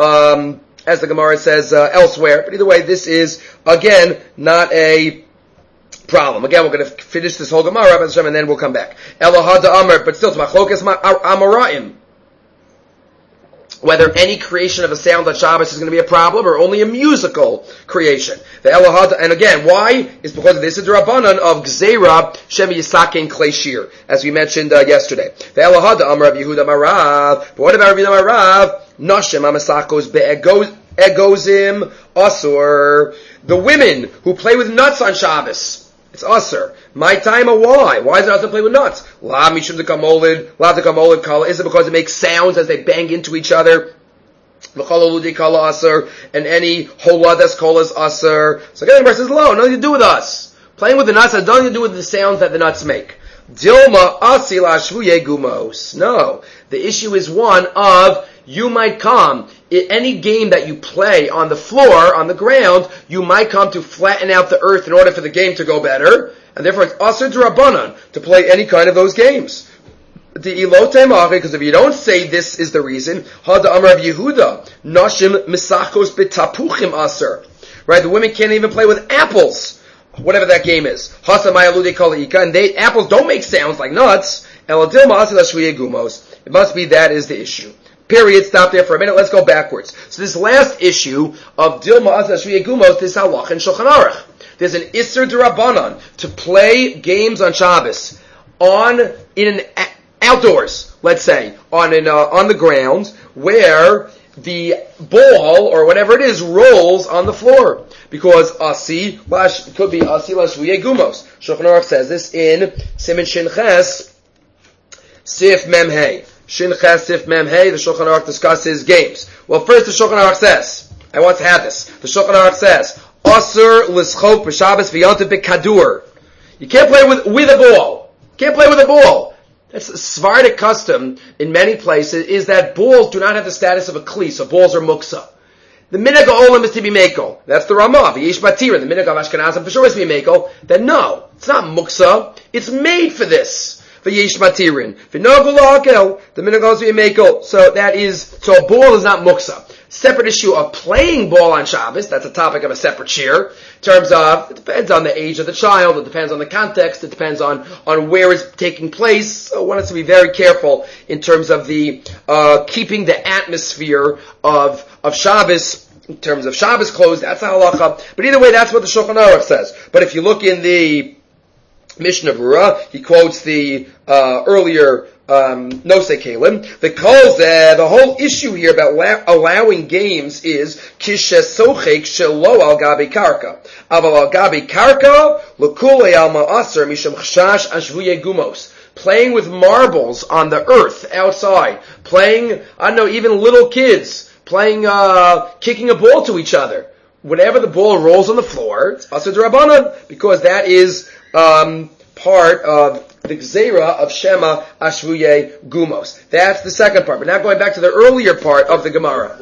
as the Gemara says elsewhere. But either way, this is, again, not a problem. Again, we're going to finish this whole Gemara, and then we'll come back. Elahada Amar, but still, it's Machlokas Amoraim. Whether any creation of a sound on Shabbos is going to be a problem, or only a musical creation. The Elahada, and again, why? Is because of this is the Rabbanan of Gzeira Shem Yisakein Klei Shir, as we mentioned yesterday. The Elahada Amar of Yehuda Marav. But what about Yehuda Marav? Noshem Amasakos Be'egozim Asur. The women who play with nuts on Shabbos. It's usher. My time, why? Why is it not to play with nuts? La mishum dekamolid kala. Is it because it makes sounds as they bang into each other? V'chalaludi kala usher. And any holadas kala is usher. So again, the verse says, nothing to do with us. Playing with the nuts has nothing to do with the sounds that the nuts make. Dilma asila shvuye gumos. No. The issue is one of, you might come, in any game that you play on the floor, on the ground, you might come to flatten out the earth in order for the game to go better, and therefore it's asur d'Rabbanan to play any kind of those games. Because if you don't say this is the reason, Hada Amar of Yehuda, Nashim misachos betapuchim asur. Right, the women can't even play with apples, whatever that game is. And apples don't make sounds like nuts. It must be that is the issue. Period. Stop there for a minute. Let's go backwards. So this last issue of Dilma Azna Shviya Gumos, this halach in Shulchan Aruch. There's an Isser D'Rabbanan to play games on Shabbos outdoors, let's say, on the ground where the ball or whatever it is rolls on the floor. Because could be Asi Lashviya Gumos. Shulchan Aruch says this in Siman Shin Ches Sif Mem Hey. Shin Ches Sif Mem Hey, the Shulchan Aruch discusses games. Well, first the Shulchan Aruch says, I want to have this. The Shulchan Aruch says, Asur L'schok B'Shabbos V'Yontiv B'Kadur. You can't play with a ball. Can't play with a ball. That's a Sephardic custom in many places, is that balls do not have the status of a kli, so balls are muksa. The minhag olam is to be mekel. That's the Ramah. V'yesh batira. The minhag of Ashkenazim for sure is to be mekel. Then no, it's not muksa. It's made for this. V'yesh batirin. V'nogu la'akel. The minhag is to be mekel. So a ball is not muksa. Separate issue of playing ball on Shabbos. That's a topic of a separate shir. In terms of, it depends on the age of the child. It depends on the context. It depends on where it's taking place. So one has to be very careful in terms of the keeping the atmosphere of Shabbos. In terms of Shabbos clothes, that's a halacha. But either way, that's what the Shulchan Aruch says. But if you look in the Mishnah Berurah, he quotes the earlier Nosei Kalim. The whole issue here about allowing games is kishesochek shelo al gabi karka. Aval al gabi karka l'kulei al ma'aser misham chashash ashvuye gumos. Playing with marbles on the earth outside. Playing, even little kids playing, kicking a ball to each other. Whenever the ball rolls on the floor, it's Asur D'Rabbanan, because that is part of the Gzeira of Shema Ashvuye Gumos. That's the second part. But now going back to the earlier part of the Gemara.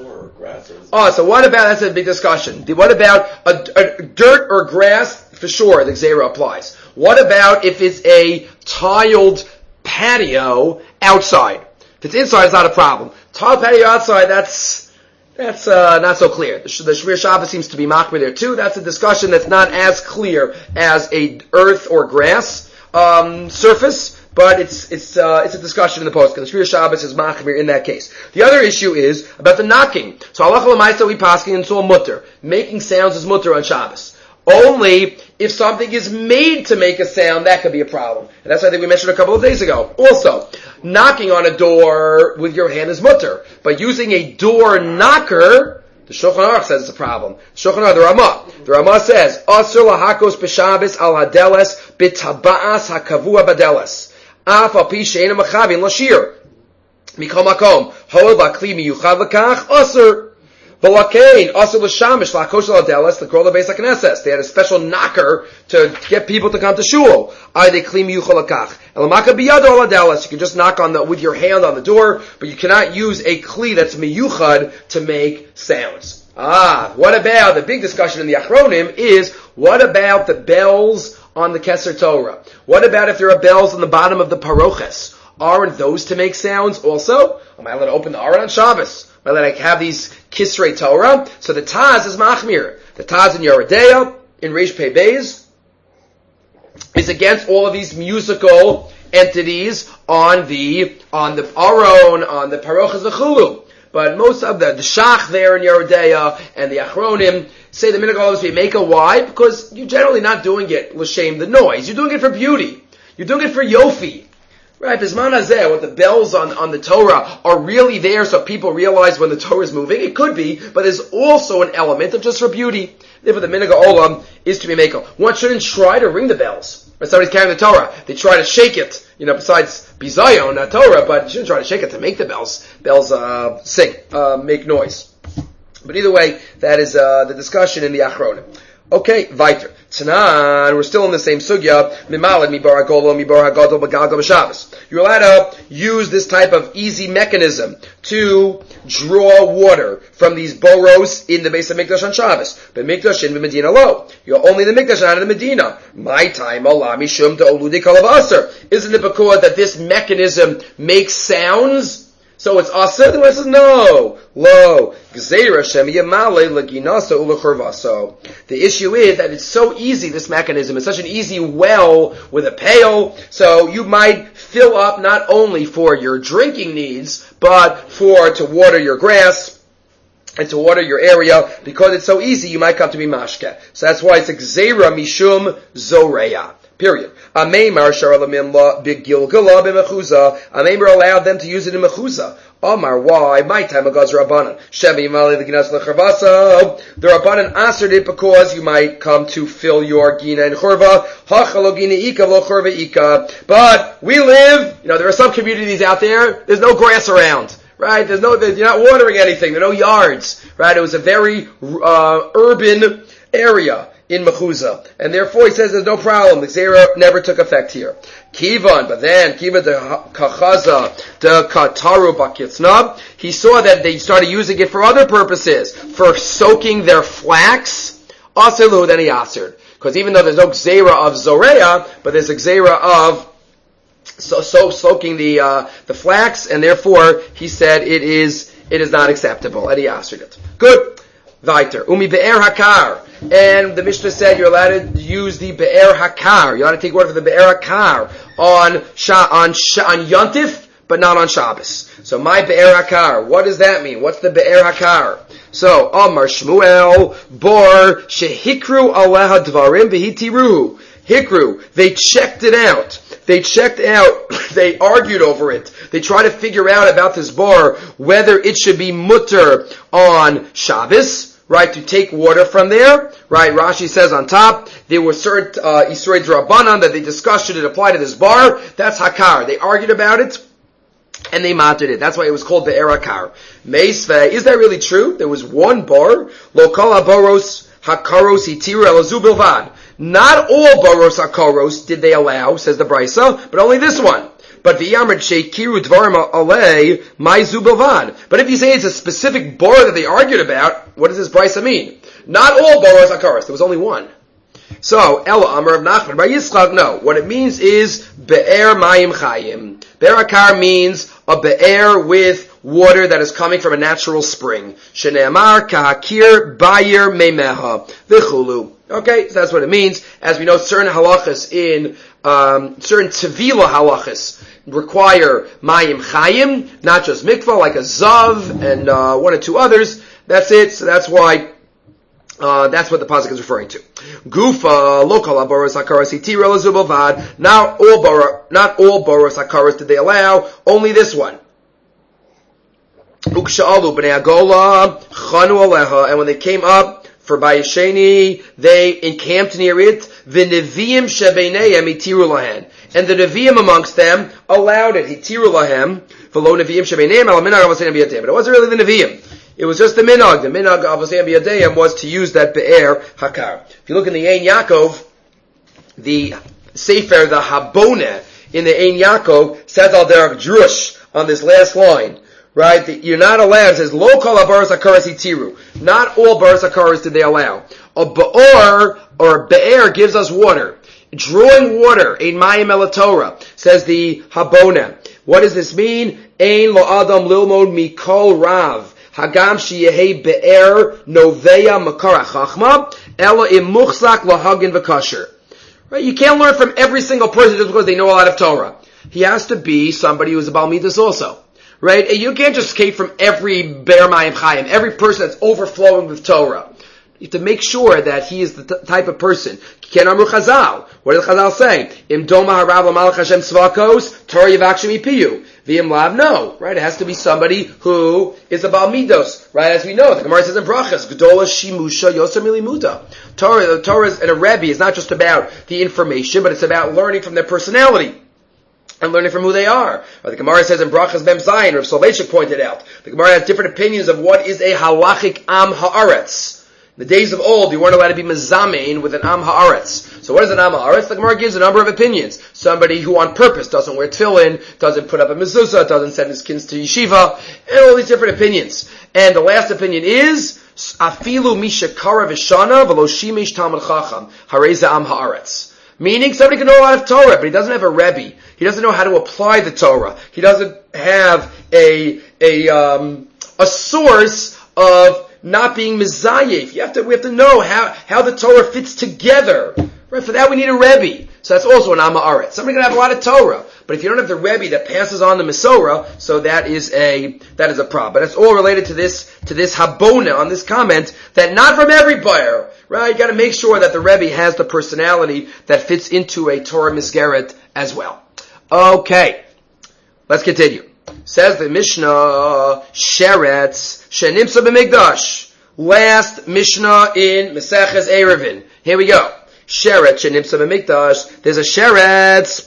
So what about, that's a big discussion. What about a dirt or grass? For sure, the Gzeira applies. What about if it's a tiled patio outside? If it's inside, it's not a problem. Tiled patio outside, that's not so clear. The Shmir Shabbos seems to be machmir there too. That's a discussion that's not as clear as a earth or grass surface, but it's a discussion in the post. The Shmir Shabbos is machmir in that case. The other issue is about the knocking. So halacha l'maisa we paskin into a mutter. Making sounds is mutter on Shabbos. Only if something is made to make a sound, that could be a problem. And that's what I think we mentioned a couple of days ago. Also, knocking on a door with your hand is mutter. But using a door knocker, the Shulchan Aruch says it's a problem. Shulchan Aruch, the Ramah says, Asur lahakos b'Shabbos al hadeles b'taba'as hakavua badeles. Af al pi she'ena machavin l'shir. Mikol makom, ho'el v'akli miyuchad l'kach, asur. They had a special knocker to get people to come to shul. You can just knock with your hand on the door, but you cannot use a kli that's miyuchad to make sounds. What about, the big discussion in the Achronim is, what about the bells on the Keser Torah? What about if there are bells on the bottom of the paroches? Aren't those to make sounds also? Am I allowed to open the Aron on Shabbos? Am I allowed to have these Kisrei Torah? So the Taz is machmir. The Taz in Yeridea, in Reish Pei Beis, is against all of these musical entities on the Aron, on the Parochas V'chulu. But most of the Shach there in Yeridea and the Achronim say the minhag olam is to be meka. Why? Because you're generally not doing it l'shem the noise. You're doing it for beauty. You're doing it for yofi. Right, Bisman Hazeh, what the bells on the Torah are really there so people realize when the Torah is moving. It could be, but there's also an element of just for beauty. Therefore, the minhag olam is to be mekel. One shouldn't try to ring the bells. When somebody's carrying the Torah, they try to shake it, besides bizayon, not Torah, but you shouldn't try to shake it to make the bells sing, make noise. But either way, that is the discussion in the Achronim. Okay, weiter. Tanan, we're still in the same sugya. Mimalad mibar hagolo mibar hagadol b'galgal b'Shabbos. You're allowed to use this type of easy mechanism to draw water from these boros in the base of Mikdash on Shabbos. But Mikdash in the Medina lo. You're only the Mikdash out of the Medina. My time Allah mishum to oludi kalavaser. Isn't it because that this mechanism makes sounds? So it's asur? The one says no. Lo. Gzeira shem yemale leginasa ulechurvaso. The issue is that it's so easy, this mechanism. It's such an easy well with a pail. So you might fill up not only for your drinking needs, but to water your grass, and to water your area, because it's so easy, you might come to be mashke. So that's why it's a gzeira mishum zoreya. Period. Ameimar sharalamimla b'gilgala b'mechuza. Ameimar allowed them to use it in mechuza. Amar, why? My time agaz rabbanan. Shemi mali l'ginas l'charvasa. The rabbanan answered it because you might come to fill your gina and churva. Hachalo gina ika lo churva ika. But we live, there are some communities out there, there's no grass around. Right? You're not watering anything. There are no yards. Right? It was a very urban area in Mechuza. And therefore he says there's no problem. The Gzeira never took effect here. Kivan, but then, Kivan de Kachaza de Kataru Bakitzna, he saw that they started using it for other purposes. For soaking their flax, Asilu, then he answered. Because even though there's no Gzeira of Zoreya, but there's a Gzeira of soaking the flax, and therefore he said it is not acceptable, and he answered it. Good. Weiter. Umi be'er hakar. And the Mishnah said you're allowed to use the be'er hakar. You're allowed to take water for the be'er hakar on Yontif, but not on Shabbos. So my be'er hakar. What does that mean? What's the be'er hakar? So Amar Shmuel bor shehikru aleha dvarim v'hitiruhu. Hikru. They checked it out. They argued over it. They tried to figure out about this bar whether it should be mutter on Shabbos, right, to take water from there, right? Rashi says on top, there were certain Yisrei Drabanan that they discussed should it apply to this bar. That's Hakar. They argued about it, and they mattered it. That's why it was called Be'er Hakar. Meisve, is that really true? There was one bar, Lokal Aboros Hakaros Hitiru Elazu Bilvad. Not all Boros Hakaros did they allow, says the Brisa, but only this one. But v'yamrid sheikiru dvarim alei maizu bilvad. But if you say it's a specific bar that they argued about, what does this Brisa mean? Not all Boros Hakaros. There was only one. So Ella Amar of Nachman by Yitzchak. No, what it means is be'er mayim chayim. Be'er hakar means a be'er with water that is coming from a natural spring. Shene'amar kahakir bayir meimeha v'chulu. Okay, so that's what it means. As we know, certain halachas in certain tevila halachas require mayim chayim, not just mikvah, like a zav and one or two others. That's it. So that's why. That's what the pasuk is referring to. Gufa lokal aboros hakaros hitira lazubavad. Not all boros hakaros did they allow. Only this one. Uksha'alu b'nei agola chanu aleha, and when they came up for Bayesheni, they encamped near it. V'neviim shebeinayim hitiru lahen, and the neviim amongst them allowed it. Hitiru lahem v'lo neviim shebeinayim al minhag avosei biyadayim. But it wasn't really the neviim. It was just the minhag. The minhag avosei biyadayim was to use that be'er hakar. If you look in the Ein Yaakov, the Sefer, the Haboneh in the Ein Yaakov says al derech drush on this last line. Right? You're not allowed, it says, lo kol habaros hakaras itiru. Not all baros hakaras did they allow. A ba'or, or a be'er, gives us water. Drawing water, ein mayim el Torah, says the Haboneh. What does this mean? Ein lo adam lilmod mikol rav. Hagam sheyehei be'er noveya makar hachachma, ela im muchzak lahagin v'kasher. Right? You can't learn from every single person just because they know a lot of Torah. He has to be somebody who's a Baal Midas also. Right? And you can't just escape from every Be'er Mayim Chayim, every person that's overflowing with Torah. You have to make sure that he is the type of person. Ken Amru Chazal. What does Chazal say? Im Doma Harav L'Malach Hashem Tzvakos, Torah Yivakshim Ipiyu. V'im Lav, no. Right? It has to be somebody who is a Baal Midos. Right? As we know, the Gemara says in Brachas, Gdola Shimusha Yoser Milimuta. The Torah and a Rebbe is not just about the information, but it's about learning from their personality. And learning from who they are. The Gemara says in Brachas Mem Zayin, Rav Soloveitchik pointed out, the Gemara has different opinions of what is a halachic am haaretz. In the days of old, you weren't allowed to be mezamein with an am haaretz. So what is an am haaretz? The Gemara gives a number of opinions. Somebody who on purpose doesn't wear tefillin, doesn't put up a mezuzah, doesn't send his kids to yeshiva, and all these different opinions. And the last opinion is, afilu mishakara v'shana v'lo shimish talmud chacham, hareza am haaretz. Meaning, somebody can know a lot of Torah, but he doesn't have a Rebbe. He doesn't know how to apply the Torah. He doesn't have a source of not being Mizayef. We have to know how the Torah fits together. Right? For that we need a Rebbe. So that's also an Amma Aretz. Somebody can have a lot of Torah, but if you don't have the Rebbe that passes on the Mesorah, so that is a problem. But it's all related to this Habona on this comment that not from every buyer, right? You got to make sure that the Rebbe has the personality that fits into a Torah Misgeret as well. Okay, let's continue. Says the Mishnah, Sheretz Shenimsa b'Mikdash. Last Mishnah in Maseches Eruvin. Here we go. Sheretz Shenimsa b'Mikdash. There's a Sheretz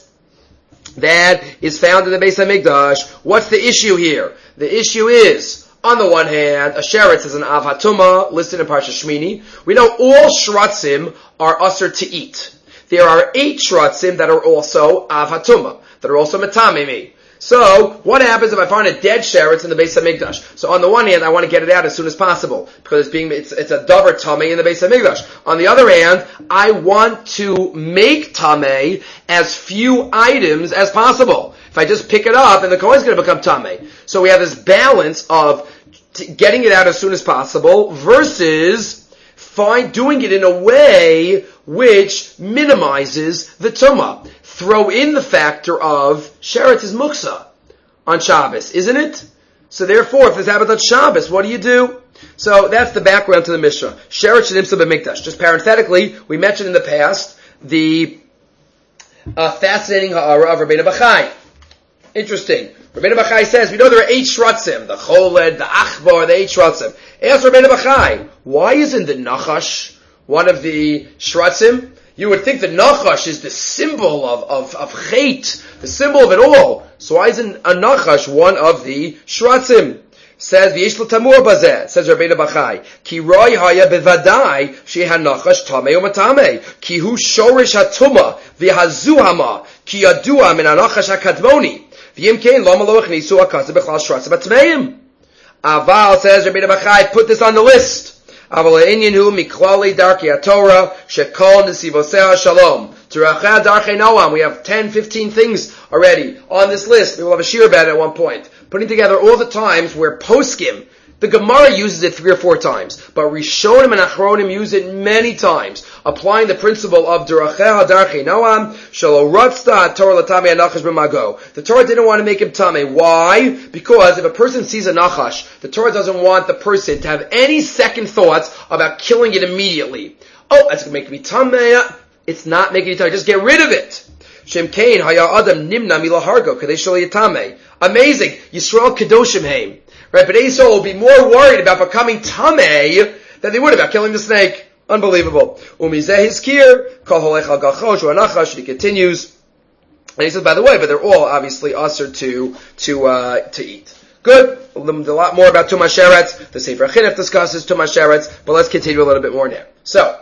that is found in the Beis HaMikdash. What's the issue here? The issue is, on the one hand, a Sheretz is an Av HaTumah, listed in Parsha Shmini. We know all Shratzim are usher to eat. There are 8 Shratzim that are also Av HaTumah, that are also Metamimi. So, what happens if I find a dead sheretz in the Beis HaMikdash? So on the one hand, I want to get it out as soon as possible, because it's a davar tamei in the Beis HaMikdash. On the other hand, I want to make tamei as few items as possible. If I just pick it up, then the kohen's going to become tamei. So we have this balance of getting it out as soon as possible versus doing it in a way which minimizes the tumah. Throw in the factor of sheretz is muksa on Shabbos, isn't it? So therefore, if there's Sabbath on Shabbos, what do you do? So that's the background to the Mishnah. Sheretz shenimsa b'mikdash. Just parenthetically, we mentioned in the past the fascinating ha'ara of Rabbeinu Bachai. Interesting. Rabbeinu Bachai says, we know there are 8 shratzim, the choled, the achbar, the 8 shratzim. Ask Rabbeinu Bachai, why isn't the nachash one of the shratzim? You would think the nachash is the symbol of chait, the symbol of it all. So why isn't a nachash one of the shratzim? Says v'yesh l'tamur bazeh. Says Rabbeinu Bachai, ki roi haya bevadai sheha nachash tamei u'matamei ki hu shorish hatuma v'hazuhama ki yadua min hanachash hakadmoni v'yim kein lo malo achnisu hakasa b'chlal shratzim atmeim. Aval, says Rabbeinu Bachai, put this on the list. Aval ha'inyan miklali darkei haTorah shekol nesivosei shalom. Terachah darkei Noam. We have 10, 15 things already on this list. We will have a shir about it at one point. Putting together all the times where poskim, the Gemara uses it 3 or 4 times, but Rishonim and Achronim use it many times, applying the principle of Deracheh Darchei Noam, Shelo Ratzta Torah Latame Nachash B'Mago. The Torah didn't want to make him Tameh. Why? Because if a person sees a Nachash, the Torah doesn't want the person to have any second thoughts about killing it immediately. Oh, that's going to make me Tameh. It's not making you Tameh. Just get rid of it. Shem Kain Haya Adam Nimna Milahargo Kadesh Yitame. Amazing. Yisrael Kedoshim Haim. Right, but Esau will be more worried about becoming Tamei than they would about killing the snake. Unbelievable. Umizeh Hiskir, Kol Holech Al Gachosh or Anachash, he continues. And he says, by the way, but they're all obviously usher to eat. Good. A lot more about Tumah Sheretz. The Sefer Chinuch discusses Tumah Sheretz, but let's continue a little bit more now. So,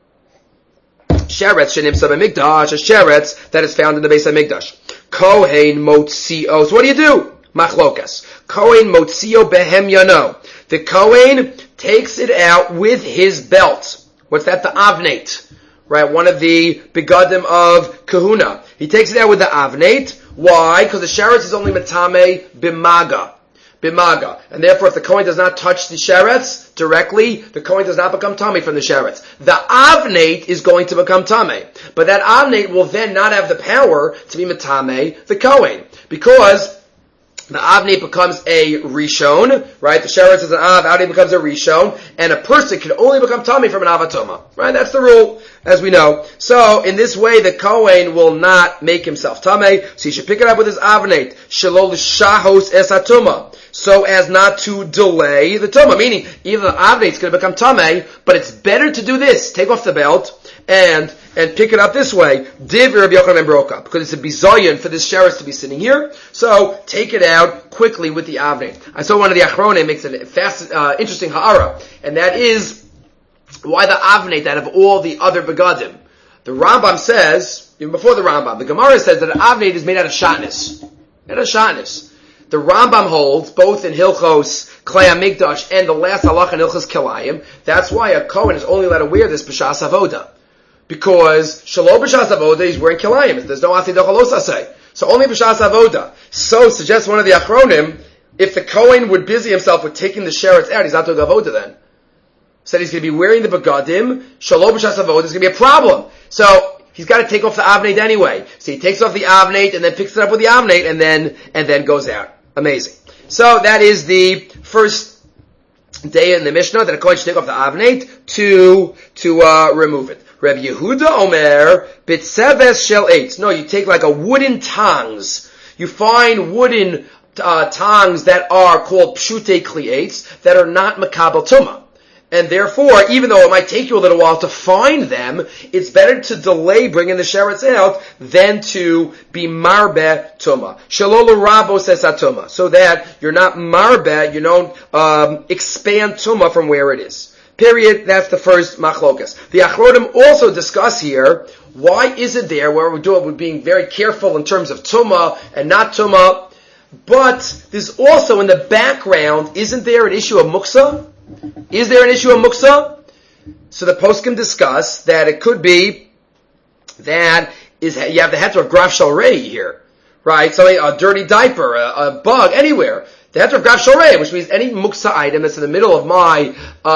Sheretz Shenimsa b'Mikdash, a Sheretz that is found in the Beis HaMikdash. Kohen Motzio. So what do? Machlokas. Kohen Motzio behem yano. The Kohen takes it out with his belt. What's that? The avnate. Right? One of the begadim of kahuna. He takes it out with the avnate. Why? Because the sheretz is only metame bimaga. Bimaga. And therefore if the Kohen does not touch the sheretz directly, the Kohen does not become tamei from the sheretz. The avnate is going to become tamei. But that avnate will then not have the power to be metame the Kohen. Because the avnei becomes a rishon, right? The sheretz is an av, avnei becomes a rishon, and a person can only become tamei from an avatoma, right? That's the rule, as we know. So, in this way, the kohen will not make himself tamei, so he should pick it up with his avnei, shelo l'shahos es hatuma, so as not to delay the tuma. Meaning, either the avnei is going to become tamei, but it's better to do this: take off the belt and pick it up this way, div Rabbi Yochanan ben Broka, because it's a bizayon for this sheretz to be sitting here. So take it out quickly with the avnei. I saw one of the Achronim makes a interesting ha'ara, and that is why the avnei out of all the other begadim. The Rambam says, even before the Rambam, the Gemara says that an avnei is made out of shatnez. Made out of shatnez. The Rambam holds, both in Hilchos Klei HaMikdash and the last halach in Hilchos Kilayim, that's why a Kohen is only allowed to wear this b'shas avoda. Because Shalom b'shas avoda, he's wearing kilayim. There's no asi dechalos asay. So only b'shas avoda. So suggests one of the achronim, if the Kohen would busy himself with taking the sheretz out, he's not doing avoda then. Said he's going to be wearing the begadim. Shalom b'shas avoda is going to be a problem. So he's got to take off the avnate anyway. So he takes off the avnate and then picks it up with the avnate and then goes out. Amazing. So that is the first day in the Mishnah that a kohen should take off the avnate to remove it. Rabbi Yehuda Omer bitseves shel eitz. No, you take like a wooden tongs. You find wooden tongs that are called pshutei kli eitz that are not makabel tumah. And therefore, even though it might take you a little while to find them, it's better to delay bringing the sheretz out than to be marbe tumah. Shalol rabo says tumah, so that you're not marbe, you don't expand tumah from where it is. Period. That's the first machlokas. The achronim also discuss here, why is it there where we do it with being very careful in terms of tumah and not tumah, but there's also in the background, isn't there an issue of muksa? Is there an issue of muksa? So the poskim discuss that it could be that you have the heter of graf shalrei here, right? So a dirty diaper, a bug, anywhere. The heter of graf shalrei, which means any muksa item that's in the middle of my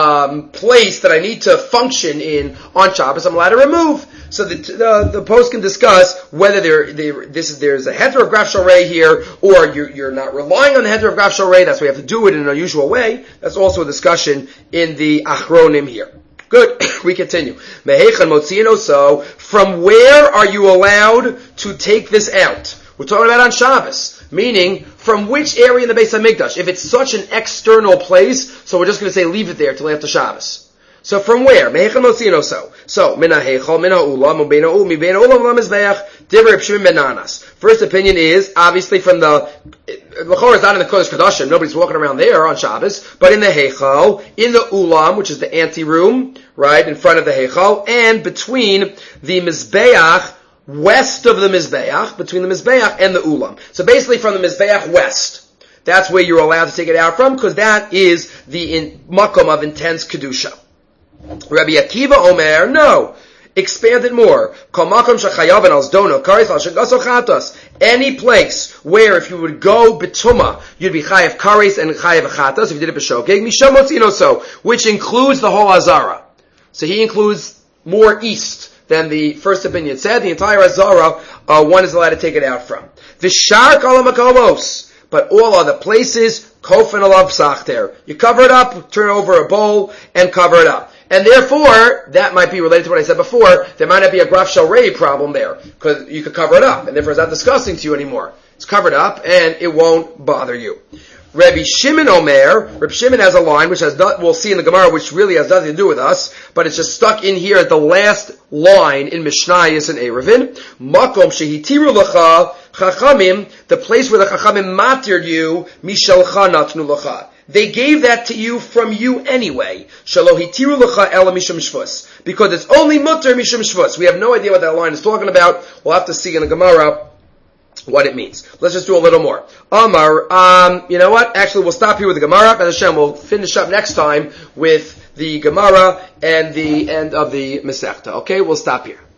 place that I need to function in on Shabbos, I'm allowed to remove. So the poskim discuss whether there's a heter of graf shalrei here, or you're not relying on the heter of graf shalrei. That's why you have to do it in an unusual way. That's also a discussion in the achronim here. Good. We continue. Mehechan motziino. So, from where are you allowed to take this out? We're talking about on Shabbos, meaning from which area in the Beis Hamikdash? If it's such an external place, so we're just going to say leave it there till after Shabbos. So from where? Mehechan motziino. So mina heichal, mina ulam, ubeina ulam lamizbeach, divrei Reb Shimon ben Nanas. First opinion is obviously from the L'chor is not in the Kodesh Kodashim. Nobody's walking around there on Shabbos, but in the heichal, in the ulam, which is the anteroom, right in front of the heichal, and between the mizbeach, west of the mizbeach, between the mizbeach and the ulam. So basically from the mizbeach west. That's where you're allowed to take it out from, because that is the makom of intense kedusha. Rabbi Akiva Omer, no. Expand it more. Any place where if you would go betuma, you'd be chayav kares and chayav chatas if you did it b'shogeg. Misham motzino so, which includes the whole Azara. So he includes more east than the first opinion said. The entire Azara, one is allowed to take it out from. V'shar kol hamakomos, but all other places, kofen alav psachter. You cover it up, turn over a bowl, and cover it up. And therefore, that might be related to what I said before, there might not be a graf shalrei problem there, because you could cover it up, and therefore it's not disgusting to you anymore. It's covered up, and it won't bother you. Rabbi Shimon Omer, Rabbi Shimon has a line, which we'll see in the Gemara, which really has nothing to do with us, but it's just stuck in here at the last line in Mishnayos and Eruvin. Makom shehitiru lecha chachamim, the place where the chachamim matired you, mishalcha natnu lecha. They gave that to you from you anyway. Shalohitiru lecha ela mishum shvus. Because it's only mutter mishum shvus. We have no idea what that line is talking about. We'll have to see in the Gemara what it means. Let's just do a little more. Amar, you know what? Actually, we'll stop here with the Gemara. As Hashem, we'll finish up next time with the Gemara and the end of the Masechta. Okay? We'll stop here.